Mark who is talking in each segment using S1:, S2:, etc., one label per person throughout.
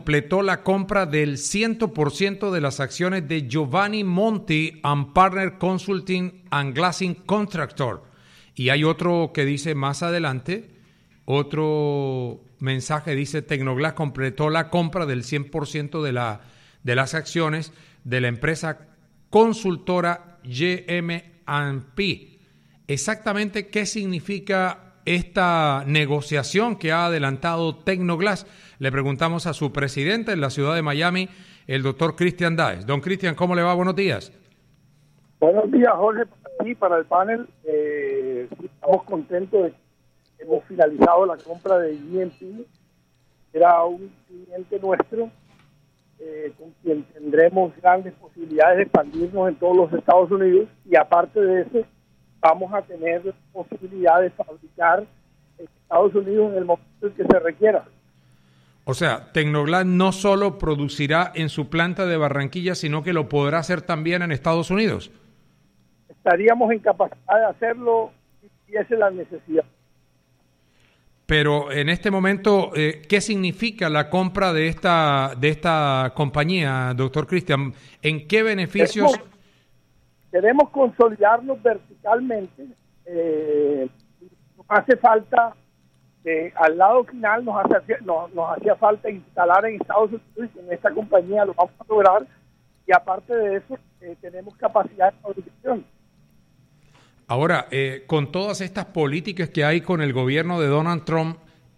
S1: completó la compra del 100% de las acciones de Giovanni Monti and Partner Consulting and Glassing Contractor. Y hay otro que dice más adelante, otro mensaje dice, Tecnoglass completó la compra del 100% de las acciones de la empresa consultora GM&P. Exactamente qué significa esta negociación que ha adelantado Tecnoglass. Le preguntamos a su presidente en la ciudad de Miami, el doctor Cristian Daes. Don Cristian, ¿cómo le va? Buenos días.
S2: Buenos días, Jorge, para ti, para el panel. Estamos contentos de que hemos finalizado la compra de GM&P. Era un cliente nuestro con quien tendremos grandes posibilidades de expandirnos en todos los Estados Unidos, y aparte de eso vamos a tener posibilidad de fabricar en Estados Unidos en el momento en que se requiera.
S1: O sea, Tecnoglass no solo producirá en su planta de Barranquilla, sino que lo podrá hacer también en Estados Unidos.
S2: Estaríamos en capacidad de hacerlo si esa es la necesidad.
S1: Pero en este momento, ¿qué significa la compra de esta compañía, doctor Cristian? ¿En qué beneficios?
S2: Queremos consolidarnos verticalmente. Nos hace falta, al lado final nos hacía falta instalar en Estados Unidos, y en esta compañía lo vamos a lograr, y aparte de eso tenemos capacidad de fabricación.
S1: Ahora, con todas estas políticas que hay con el gobierno de Donald Trump,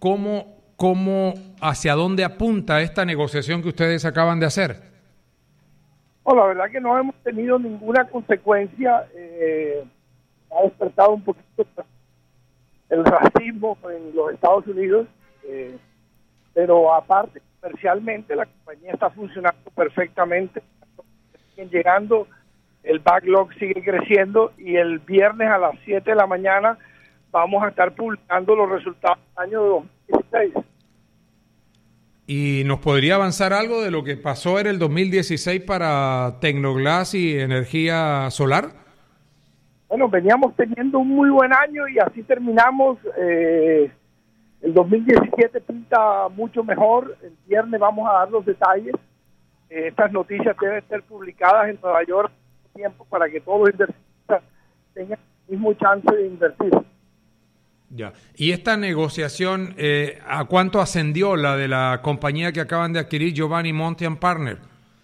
S1: ¿hacia dónde apunta esta negociación que ustedes acaban de hacer?
S2: No, la verdad que no hemos tenido ninguna consecuencia. Ha despertado un poquito el racismo en los Estados Unidos, pero aparte, comercialmente, la compañía está funcionando perfectamente. Siguen llegando, el backlog sigue creciendo, y el viernes a las 7 de la mañana vamos a estar publicando los resultados del año 2016.
S1: ¿Y nos podría avanzar algo de lo que pasó en el 2016 para Tecnoglass y energía solar?
S2: Bueno, veníamos teniendo un muy buen año y así terminamos. El 2017 pinta mucho mejor. El viernes vamos a dar los detalles. Estas noticias deben ser publicadas en Nueva York en tiempo para que todos los inversionistas tengan el mismo chance de invertir.
S1: Ya. ¿Y esta negociación, a cuánto ascendió la de la compañía que acaban de adquirir, Giovanni Monti and Partner?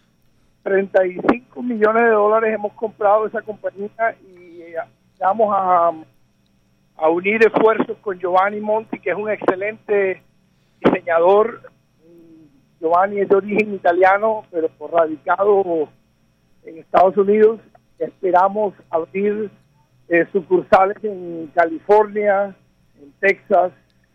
S2: $35 millones hemos comprado esa compañía, y vamos a unir esfuerzos con Giovanni Monti, que es un excelente diseñador. Giovanni es de origen italiano, pero radicado en Estados Unidos. Esperamos abrir sucursales en California, en Texas,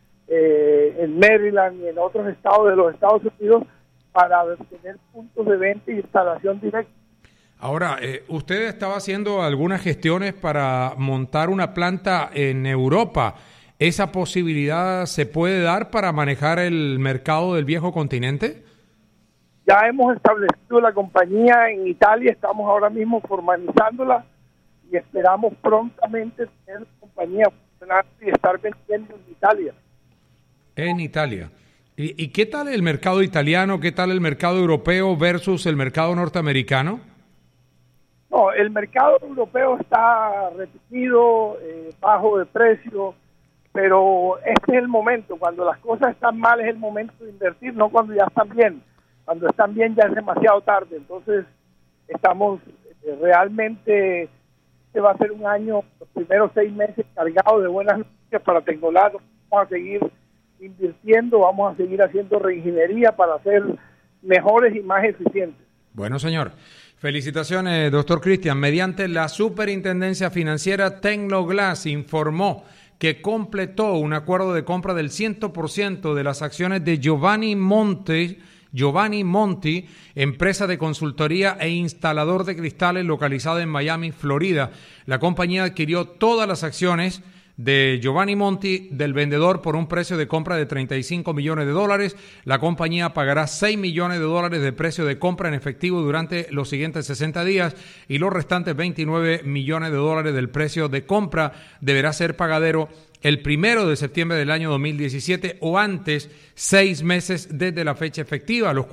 S2: en Maryland y en otros estados de los Estados Unidos, para tener puntos de venta y instalación directa.
S1: Ahora, usted estaba haciendo algunas gestiones para montar una planta en Europa. ¿Esa posibilidad se puede dar para manejar el mercado del viejo continente?
S2: Ya hemos establecido la compañía en Italia, estamos ahora mismo formalizándola, y esperamos prontamente tener la compañía funcionando y estar vendiendo en Italia.
S1: En Italia. ¿Y qué tal el mercado italiano? ¿Qué tal el mercado europeo versus el mercado norteamericano?
S2: No, el mercado europeo está reprimido, bajo de precio, pero este es el momento. Cuando las cosas están mal es el momento de invertir, no cuando ya están bien. Cuando están bien ya es demasiado tarde. Entonces estamos realmente, este va a ser un año, los primeros 6 meses cargados de buenas noticias para Tecnoglass. Vamos a seguir invirtiendo, vamos a seguir haciendo reingeniería para ser mejores y más eficientes.
S1: Bueno, señor. Felicitaciones, doctor Cristian. Mediante la Superintendencia Financiera, Tecnoglass informó que completó un acuerdo de compra del 100% de las acciones de Giovanni Monti, empresa de consultoría e instalador de cristales localizada en Miami, Florida. La compañía adquirió todas las acciones de Giovanni Monti del vendedor por un precio de compra de $35 millones. La compañía pagará $6 millones de precio de compra en efectivo durante los siguientes 60 días, y los restantes $29 millones del precio de compra deberá ser pagadero el 1 de septiembre del año 2017 o antes, 6 meses desde la fecha efectiva, los cuales